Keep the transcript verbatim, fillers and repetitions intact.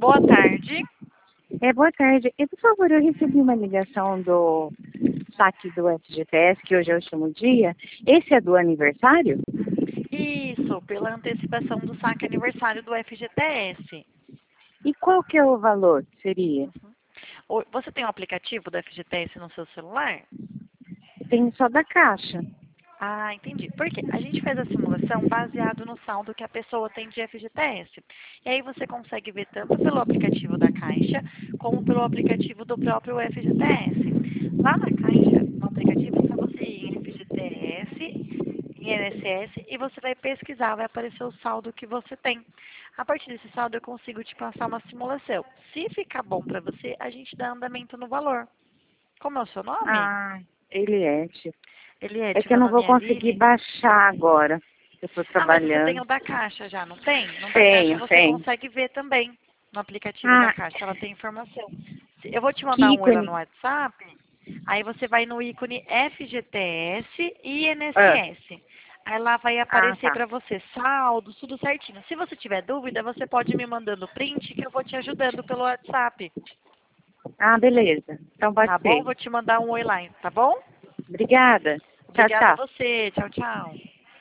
Boa tarde. É, boa tarde. E, por favor, eu recebi uma ligação do saque do F G T S, que hoje é o último dia. Esse é do aniversário? Isso, pela antecipação do saque aniversário do F G T S. E qual que é o valor? Seria? Uhum. Oi, Você tem o aplicativo do F G T S no seu celular? Tem só da Caixa. Ah, entendi. Porque a gente fez a simulação baseado no saldo que a pessoa tem de F G T S. E aí você consegue ver tanto pelo aplicativo da Caixa, como pelo aplicativo do próprio F G T S. Lá na Caixa, no aplicativo, é só você ir em F G T S, em I N S S, e você vai pesquisar, vai aparecer o saldo que você tem. A partir desse saldo eu consigo te passar uma simulação. Se ficar bom para você, a gente dá andamento no valor. Como é o seu nome? Ah, Eliette. É Eliette, que eu meu não nome vou é conseguir Aline. baixar agora. Eu estou Ah, mas você tem trabalhando. o da Caixa já, não tem? No da Caixa Tenho, você tenho. consegue ver também. No aplicativo da Ah, Caixa, ela tem informação. Se- Eu vou te que mandar um oi lá ícone. no WhatsApp, aí você vai no ícone F G T S e Ah, I N S S. Aí lá vai ah, aparecer tá. para você saldo, tudo certinho. Se você tiver dúvida, você pode me mandando print que eu vou te ajudando pelo WhatsApp. Ah, beleza. Então pode Tá bom? ser. Vou te mandar um oi lá, tá bom? Obrigada. Tchau, Obrigada a tchau. você. Tchau, tchau.